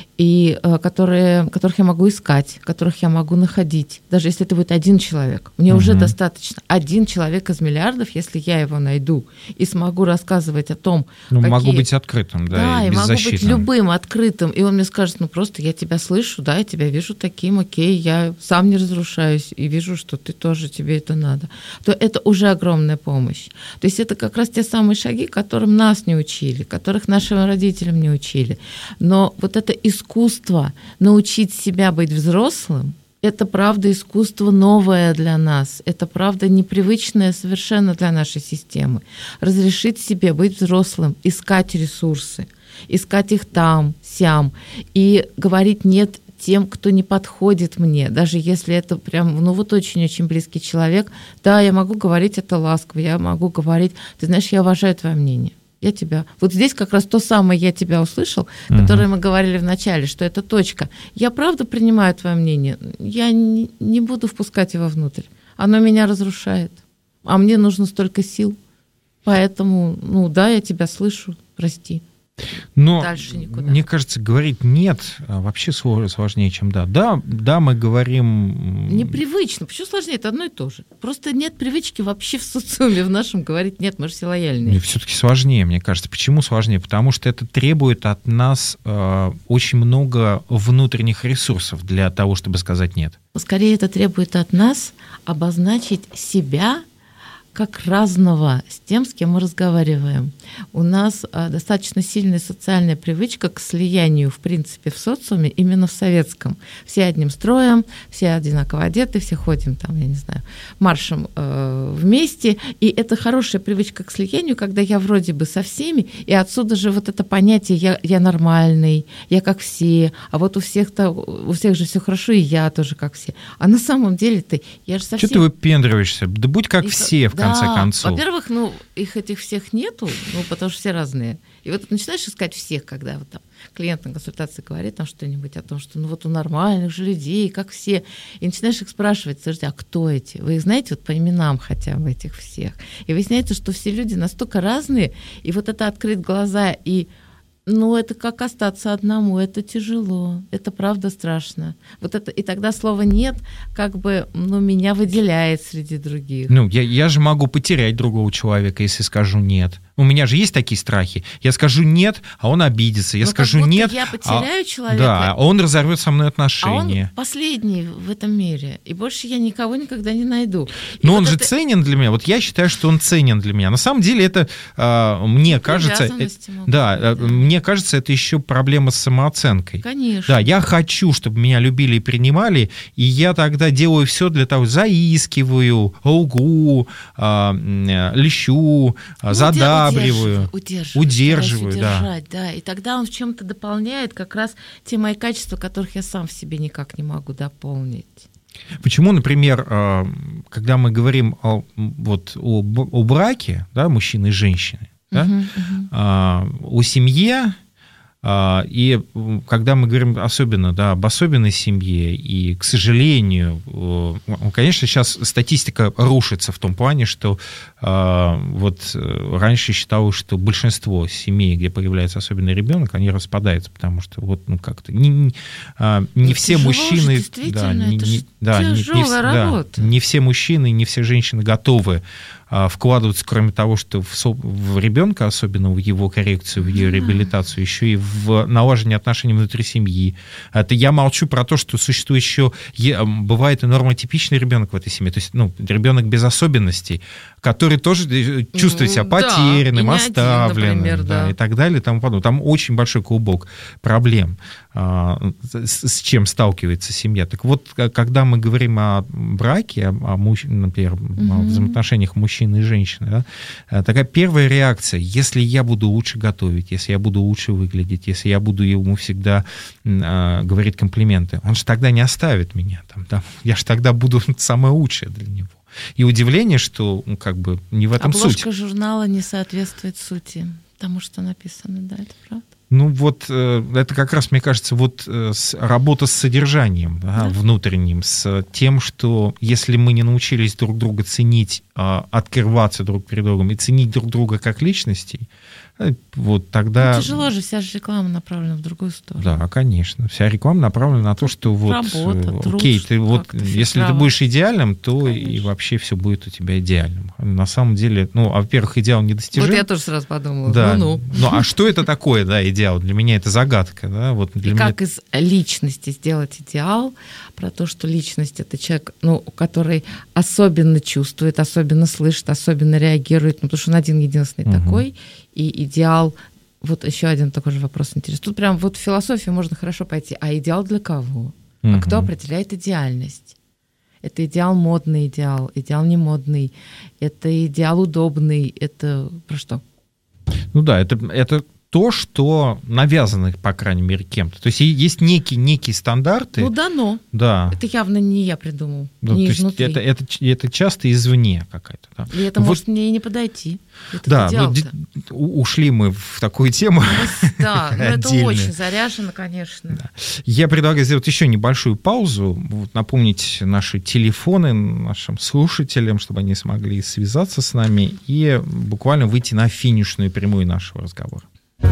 и которые, которых я могу искать, которых я могу находить, даже если это будет один человек. Мне угу. уже достаточно. Один человек из миллиардов, если я его найду и смогу рассказывать о том, ну, какие... могу быть открытым, да, да, и, и могу беззащитным. быть любым открытым, и он мне скажет, ну просто я тебя слышу, да, я тебя вижу таким, окей, я сам не разрушаюсь и вижу, что ты тоже, тебе это надо, то это уже огромная помощь. То есть это как раз те самые шаги, которым нас не учили, которых нашим родителям не учили. Но вот это искусство научить себя быть взрослым, это правда искусство новое для нас, это правда непривычное совершенно для нашей системы. Разрешить себе быть взрослым, искать ресурсы, искать их там, сям, и говорить «нет» тем, кто не подходит мне, даже если это прям, ну вот очень-очень близкий человек. Да, я могу говорить это ласково, я могу говорить, ты знаешь, я уважаю твое мнение. Я тебя... Вот здесь как раз то самое «я тебя услышал», uh-huh. которое мы говорили в начале, что это точка. Я правда принимаю твое мнение, я не, не буду впускать его внутрь. Оно меня разрушает, а мне нужно столько сил. Поэтому, ну да, я тебя слышу, прости. Но мне кажется, говорить «нет» вообще сложнее, чем «да». Да, да, мы говорим... Непривычно. Почему сложнее? Это одно и то же. Просто нет привычки вообще в социуме в нашем говорить «нет», мы же все лояльные. Все-таки сложнее, мне кажется. Почему сложнее? Потому что это требует от нас э, очень много внутренних ресурсов для того, чтобы сказать «нет». Скорее, это требует от нас обозначить себя как разного с тем, с кем мы разговариваем. У нас а, достаточно сильная социальная привычка к слиянию, в принципе, в социуме, именно в советском. Все одним строем, все одинаково одеты, все ходим там, я не знаю, маршем э, вместе. И это хорошая привычка к слиянию, когда я вроде бы со всеми, и отсюда же вот это понятие «я, я нормальный», «я как все», а вот у всех-то, у всех же все хорошо, и я тоже как все. А на самом деле ты, я же совсем... Что ты выпендриваешься? Да будь как и все, в конце да, концов. Во-первых, ну, их этих всех нету, ну, потому что все разные. И вот ты начинаешь искать всех, когда вот там клиент на консультации говорит там что-нибудь о том, что ну вот у нормальных же людей, как все, и начинаешь их спрашивать, слушайте, а кто эти? Вы их знаете вот по именам хотя бы этих всех? И выясняется, что все люди настолько разные, и вот это открыть глаза и ну, это как остаться одному, это тяжело, это правда страшно. Вот это, и тогда слова «нет» как бы, ну, меня выделяет среди других. Ну, я, я же могу потерять другого человека, если скажу «нет». У меня же есть такие страхи. Я скажу «нет», а он обидится. Я но скажу как будто «нет», я потеряю а, человека. Да, а он разорвет со мной отношения. А он последний в этом мире, и больше я никого никогда не найду. И но вот он это... же ценен для меня. Вот я считаю, что он ценен для меня. На самом деле это, э, мне кажется... Э, да, э, да, мне кажется, это еще проблема с самооценкой. Конечно. Да, я хочу, чтобы меня любили и принимали, и я тогда делаю все для того, заискиваю, лгу, э, лещу, ну, задавливаю. Удерживаю, удерживаю, удерживаю да. да. И тогда он в чем-то дополняет как раз те мои качества, которых я сам в себе никак не могу дополнить. Почему, например, когда мы говорим о, вот, о, о браке, да, мужчины и женщины, да, uh-huh, uh-huh. о семье, и когда мы говорим особенно, да, об особенной семье, и, к сожалению, конечно, сейчас статистика рушится в том плане, что вот раньше считалось, что большинство семей, где появляется особенный ребенок, они распадаются, потому что вот, ну, как-то не, не, не все тяжело мужчины... Же, да, не, не, да, не, не, да, не все мужчины, не все женщины готовы вкладываться, кроме того, что в, в ребенка, особенно в его коррекцию, в ее реабилитацию, еще и в налаживание отношений внутри семьи. Это я молчу про то, что существует еще, бывает и нормотипичный ребенок в этой семье, то есть, ну, ребенок без особенностей, который тоже чувствует себя потерянным, да, оставленным, один, например, да, да. и так далее, и тому подобное. Там очень большой клубок проблем, с чем сталкивается семья. Так вот, когда мы говорим о браке, о, муж... например, угу. о взаимоотношениях мужчин и женщины, да, такая первая реакция: если я буду лучше готовить, если я буду лучше выглядеть, если я буду ему всегда э, говорить комплименты, он же тогда не оставит меня, там, да? Я же тогда буду самое лучшее для него. И удивление, что, ну, как бы не в этом Обложка суть. Обложка журнала не соответствует сути тому, что написано, да, это правда. Ну вот это как раз, мне кажется, вот работа с содержанием, да, да. внутренним, с тем, что если мы не научились друг друга ценить, открываться друг перед другом и ценить друг друга как личностей, вот тогда... Ну, тяжело же, вся же реклама направлена в другую сторону. Да, конечно. Вся реклама направлена на то, что вот... Работа, труд, окей, ты вот, если права. ты будешь идеальным, то конечно. И вообще все будет у тебя идеальным. На самом деле, ну, во-первых, идеал недостижим. Вот я тоже сразу подумала, да. ну-ну. Ну, а что это такое, да, идеал? Для меня это загадка, да. Вот для и меня... как из личности сделать идеал, про то, что личность — это человек, ну, который особенно чувствует, особенно слышит, особенно реагирует, ну, потому что он один-единственный угу. такой, и идеал, вот еще один такой же вопрос интересный. Тут прям вот в философию можно хорошо пойти. А идеал для кого? Угу. А кто определяет идеальность? Это идеал модный идеал, идеал не модный, это идеал удобный, это про что? Ну да, это, это то, что навязано, по крайней мере, кем-то. То есть есть некие, некие стандарты. Ну дано. Да. Это явно не я придумал, да, не то изнутри. Это, это, это часто извне какая-то. Да. И это вот, может мне и не подойти. Да, ну, ушли мы в такую тему. Да, но это очень заряжено, конечно. Да. Я предлагаю сделать еще небольшую паузу, вот, напомнить наши телефоны нашим слушателям, чтобы они смогли связаться с нами и буквально выйти на финишную прямую нашего разговора.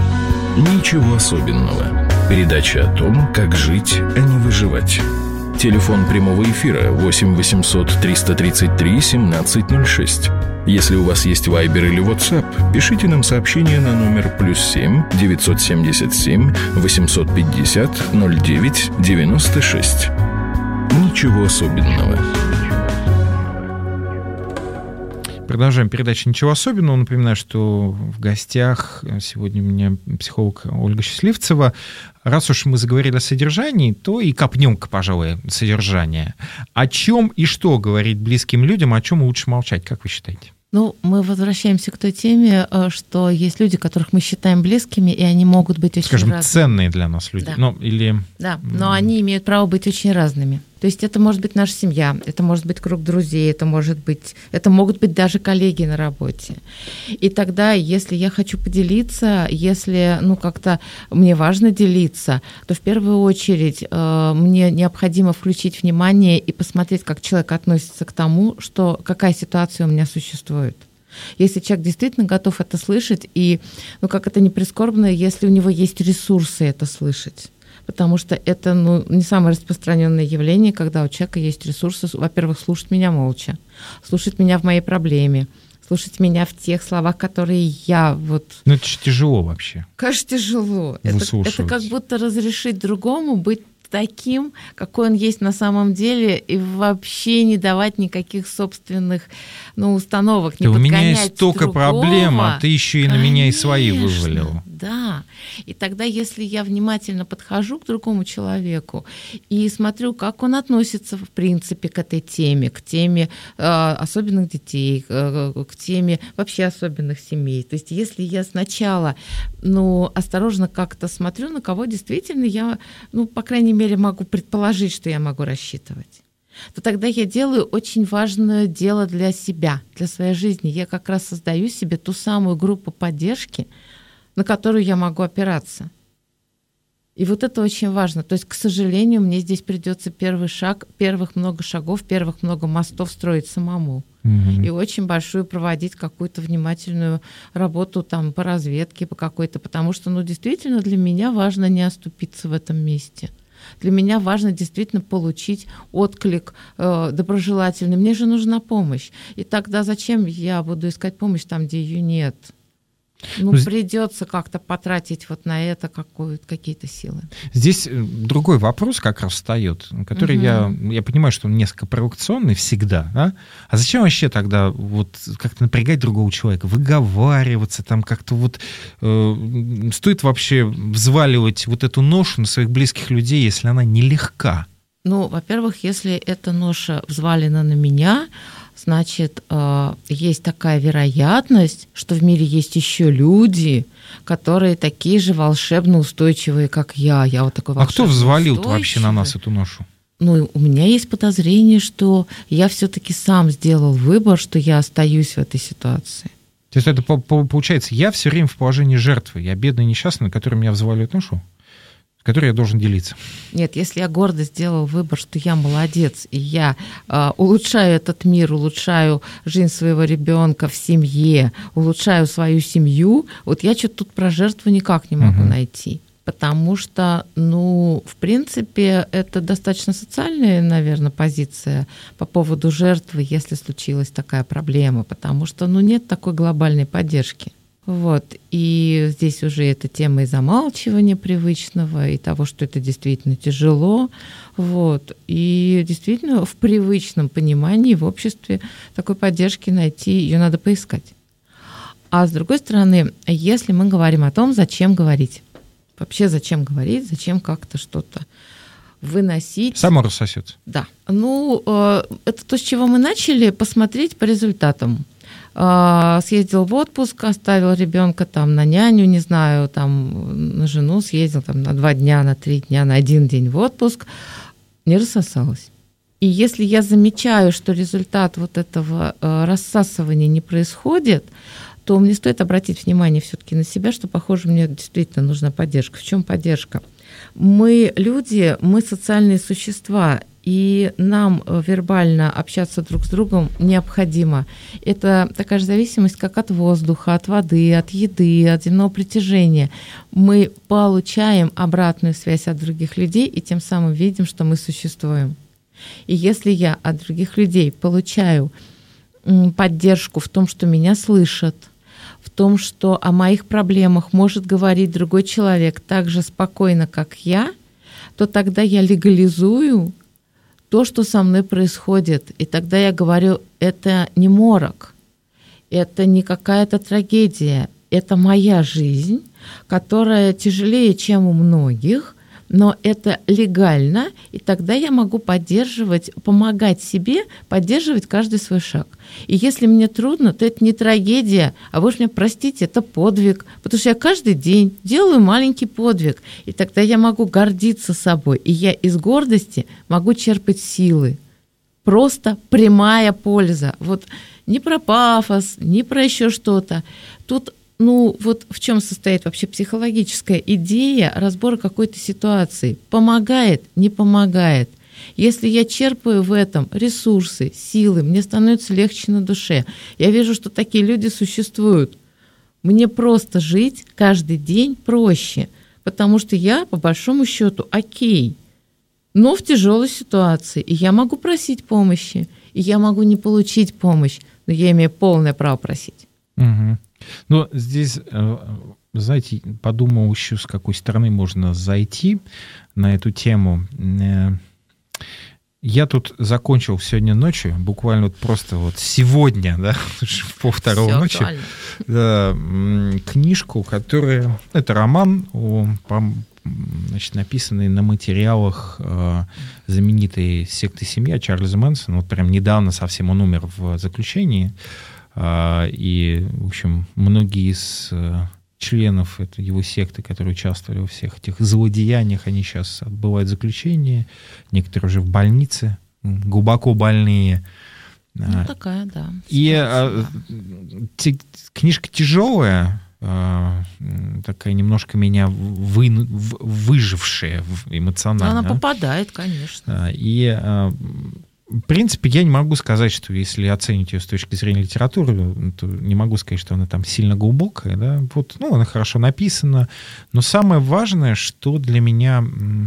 Ничего особенного. Передача о том, как жить, а не выживать. Телефон прямого эфира восемь восемьсот триста тридцать три семнадцать ноль шесть. Если у вас есть Viber или WhatsApp, пишите нам сообщение на номер плюс семь девятьсот семьдесят семь восемьсот пятьдесят ноль девять девяносто шесть. Ничего особенного. Продолжаем передачу «Ничего особенного». Напоминаю, что в гостях сегодня у меня психолог Ольга Счастливцева. Раз уж мы заговорили о содержании, то и копнем-ка, пожалуй, содержание. О чем и что говорить близким людям, о чем лучше молчать, как вы считаете? Ну, мы возвращаемся к той теме, что есть люди, которых мы считаем близкими, и они могут быть очень Скажем, разными. ценные для нас люди. Да. Ну, или... да, но они имеют право быть очень разными. То есть это может быть наша семья, это может быть круг друзей, это может быть, это могут быть даже коллеги на работе. И тогда, если я хочу поделиться, если, ну, как-то мне важно делиться, то в первую очередь э, мне необходимо включить внимание и посмотреть, как человек относится к тому, что, какая ситуация у меня существует. Если человек действительно готов это слышать, и, ну, как это ни прискорбно, если у него есть ресурсы это слышать. Потому что это, ну, не самое распространенное явление, когда у человека есть ресурсы, во-первых, слушать меня молча, слушать меня в моей проблеме, слушать меня в тех словах, которые я вот... Ну, это же тяжело вообще. Конечно, тяжело. Это, это как будто разрешить другому быть таким, какой он есть на самом деле, и вообще не давать никаких собственных, ну, установок, да, не подгонять. У меня есть столько проблем, а ты еще и на меня и свои вывалил. Да. И тогда, если я внимательно подхожу к другому человеку и смотрю, как он относится, в принципе, к этой теме, к теме э, особенных детей, к, к теме вообще особенных семей. То есть, если я сначала, ну, осторожно как-то смотрю, на кого действительно я, ну, по крайней мере, могу предположить, что я могу рассчитывать, то тогда я делаю очень важное дело для себя, для своей жизни. Я как раз создаю себе ту самую группу поддержки, на которую я могу опираться. И вот это очень важно. То есть, к сожалению, мне здесь придется первый шаг, первых много шагов, первых много мостов строить самому. Mm-hmm. И очень большую проводить какую-то внимательную работу там, по разведке, по какой-то, потому что, ну, действительно, для меня важно не оступиться в этом месте. Для меня важно действительно получить отклик э, доброжелательный. Мне же нужна помощь. И тогда зачем я буду искать помощь там, где ее нет? Ну, придется как-то потратить вот на это какие-то силы. Здесь другой вопрос как раз встает, который угу. я, я понимаю, что он несколько провокационный всегда. Да? А зачем вообще тогда вот как-то напрягать другого человека, выговариваться, там как-то вот э, стоит вообще взваливать вот эту ношу на своих близких людей, если она нелегка? Ну, во-первых, если эта ноша взвалена на меня, значит, есть такая вероятность, что в мире есть еще люди, которые такие же волшебно устойчивые, как я. Я вот такой волшебно А кто взвалил вообще на нас эту ношу? Ну, у меня есть подозрение, что я все-таки сам сделал выбор, что я остаюсь в этой ситуации. То есть это получается, я все время в положении жертвы. Я бедный несчастный, на который меня взваливают ношу, которой я должен делиться. Нет, если я гордо сделал выбор, что я молодец, и я э, улучшаю этот мир, улучшаю жизнь своего ребенка в семье, улучшаю свою семью, вот я что-то тут про жертву никак не могу uh-huh. найти. Потому что, ну, в принципе, это достаточно социальная, наверное, позиция по поводу жертвы, если случилась такая проблема, потому что, ну, нет такой глобальной поддержки. Вот. И здесь уже эта тема и замалчивания привычного, и того, что это действительно тяжело. Вот. И действительно в привычном понимании в обществе такой поддержки найти, ее надо поискать. А с другой стороны, если мы говорим о том, зачем говорить, вообще зачем говорить, зачем как-то что-то выносить. Само рассосется. Да. Ну, это то, с чего мы начали, посмотреть по результатам. Съездил в отпуск, оставил ребенка там на няню, не знаю, там на жену, съездил там на два дня, на три дня, на один день в отпуск, не рассосалось. И если я замечаю, что результат вот этого рассасывания не происходит, то мне стоит обратить внимание все-таки на себя, что, похоже, мне действительно нужна поддержка. В чем поддержка? Мы люди, мы социальные существа, и нам вербально общаться друг с другом необходимо. Это такая же зависимость, как от воздуха, от воды, от еды, от земного притяжения. Мы получаем обратную связь от других людей и тем самым видим, что мы существуем. И если я от других людей получаю поддержку в том, что меня слышат, в том, что о моих проблемах может говорить другой человек так же спокойно, как я, то тогда я легализую то, что со мной происходит. И тогда я говорю, это не морок. это не какая-то трагедия, это моя жизнь, которая тяжелее, чем у многих, но это легально, и тогда я могу поддерживать, помогать себе, поддерживать каждый свой шаг. И если мне трудно, то это не трагедия, а вы уж меня простите, это подвиг, потому что я каждый день делаю маленький подвиг, и тогда я могу гордиться собой, и я из гордости могу черпать силы. Просто прямая польза. Вот не про пафос, не про еще что-то. Тут Ну, вот в чем состоит вообще психологическая идея разбора какой-то ситуации? Помогает, не помогает. Если я черпаю в этом ресурсы, силы, мне становится легче на душе. Я вижу, что такие люди существуют. Мне просто жить каждый день проще, потому что я, по большому счету, окей, но в тяжелой ситуации, и я могу просить помощи, и я могу не получить помощь, но я имею полное право просить. Угу. Но здесь, знаете, подумал еще, с какой стороны можно зайти на эту тему. Я тут закончил сегодня ночью, буквально вот просто вот сегодня, да, в полвторого ночи, да, книжку, которая... Это роман, значит, написанный на материалах знаменитой секты «Семья» Чарльза Мэнсона. Вот прям недавно совсем он умер в заключении. И, в общем, многие из членов этой его секты, которые участвовали во всех этих злодеяниях, они сейчас отбывают заключение, некоторые уже в больнице, глубоко больные. Ну, такая, да. И а, те, книжка тяжелая, а, такая немножко меня вы, выжившая эмоционально. Она попадает, конечно. И... А, в принципе, я не могу сказать, что если оценить ее с точки зрения литературы, то не могу сказать, что она там сильно глубокая. Да? Вот, ну, она хорошо написана. Но самое важное, что для меня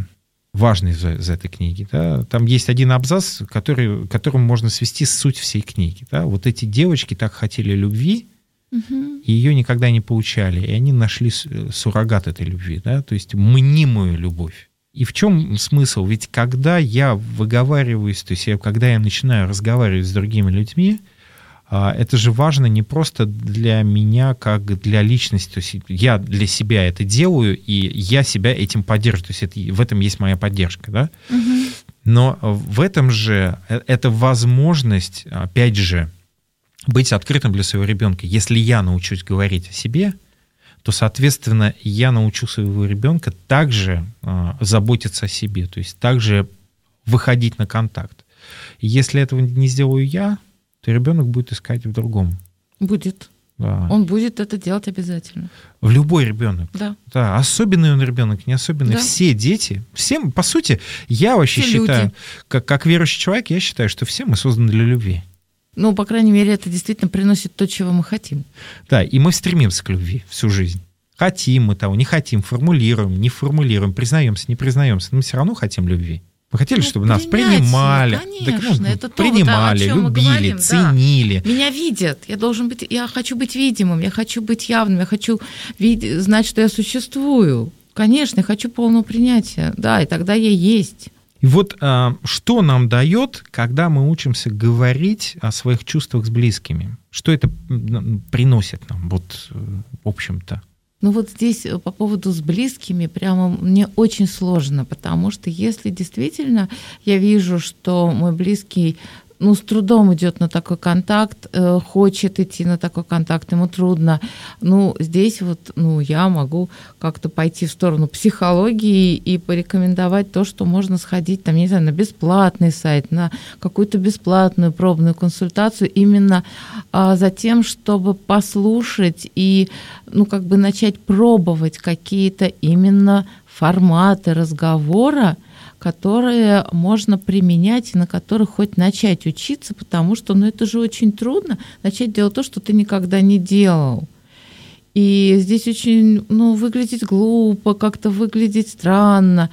важно из, из этой книги, да? Там есть один абзац, который, которому можно свести суть всей книги. Да? Вот эти девочки так хотели любви, угу. и ее никогда не получали. И они нашли суррогат этой любви, да? То есть мнимую любовь. И в чем смысл? Ведь когда я выговариваюсь, то есть я, когда я начинаю разговаривать с другими людьми, это же важно не просто для меня, как для личности. То есть я для себя это делаю, и я себя этим поддерживаю. То есть это, в этом есть моя поддержка. Да? Угу. Но в этом же это возможность, опять же, быть открытым для своего ребенка. Если я научусь говорить о себе, то, соответственно, я научу своего ребенка также э, заботиться о себе, то есть также выходить на контакт. И если этого не сделаю я, то ребенок будет искать в другом. Будет. Да. Он будет это делать обязательно. В любой ребенок. Да. Да. Особенный он ребенок, не особенный. Да. Все дети, всем, по сути, я вообще все считаю, как, как верующий человек, я считаю, что все мы созданы для любви. Ну, по крайней мере, это действительно приносит то, чего мы хотим. Да, и мы стремимся к любви всю жизнь. Хотим мы того, не хотим, формулируем, не формулируем, признаемся, не признаемся, но мы все равно хотим любви. Мы хотели, ну, чтобы нас принимали, конечно, да, это то, принимали, да, любили, говорим, ценили. Да. Меня видят, я должен быть, я хочу быть видимым, я хочу быть явным, я хочу вид- знать, что я существую. Конечно, я хочу полного принятия, да, и тогда я есть. И вот а, что нам дает, когда мы учимся говорить о своих чувствах с близкими? Что это приносит нам, вот, в общем-то? Ну вот здесь по поводу с близкими прямо мне очень сложно, потому что если действительно я вижу, что мой близкий ну, с трудом идет на такой контакт, э, хочет идти на такой контакт, ему трудно. Ну, здесь вот, ну, я могу как-то пойти в сторону психологии и порекомендовать то, что можно сходить, там, не знаю, на бесплатный сайт, на какую-то бесплатную пробную консультацию именно а, за тем, чтобы послушать и, ну, как бы начать пробовать какие-то именно форматы разговора, которые можно применять и на которых хоть начать учиться, потому что ну, это же очень трудно начать делать то, что ты никогда не делал. И здесь очень ну, выглядеть глупо, как-то выглядеть странно.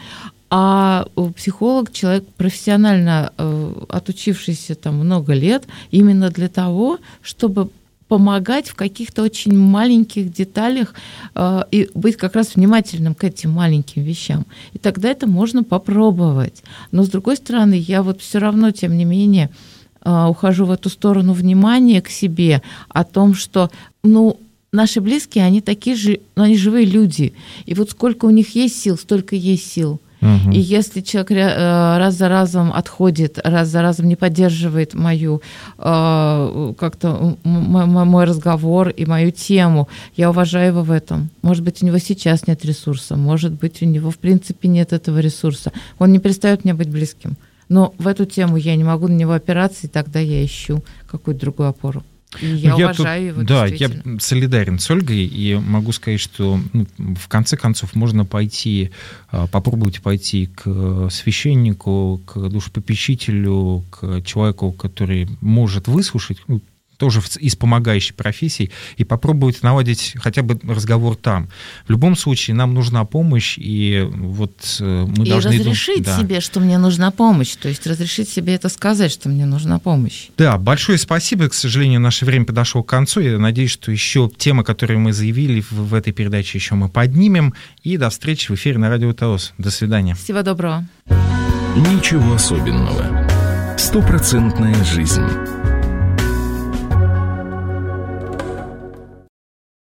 А психолог, человек профессионально э, отучившийся там много лет, именно для того, чтобы помогать в каких-то очень маленьких деталях э, и быть как раз внимательным к этим маленьким вещам. И тогда это можно попробовать. Но, с другой стороны, я вот все равно, тем не менее, ухожу в эту сторону внимания к себе, о том, что, ну, наши близкие, они такие же, ну, они живые люди. И вот сколько у них есть сил, столько есть сил. Угу. И если человек раз за разом отходит, раз за разом не поддерживает мою, как-то мой разговор и мою тему, я уважаю его в этом. Может быть, у него сейчас нет ресурса, может быть, у него в принципе нет этого ресурса. Он не перестает мне быть близким. Но в эту тему я не могу на него опираться, и тогда я ищу какую-то другую опору. И я, я уважаю его. Да, я солидарен с Ольгой, и могу сказать, что ну, в конце концов можно пойти, попробовать пойти к священнику, к душепопечителю, к человеку, который может выслушать, тоже из помогающей профессии, и попробовать наладить хотя бы разговор там. В любом случае нам нужна помощь, и вот мы и должны... И разрешить да. себе, что мне нужна помощь, то есть разрешить себе это сказать, что мне нужна помощь. Да, большое спасибо. К сожалению, наше время подошло к концу. Я надеюсь, что еще темы, которые мы заявили в, в этой передаче, еще мы поднимем. И до встречи в эфире на Радио ТАОС. До свидания. Всего доброго. Ничего особенного. Стопроцентная жизнь.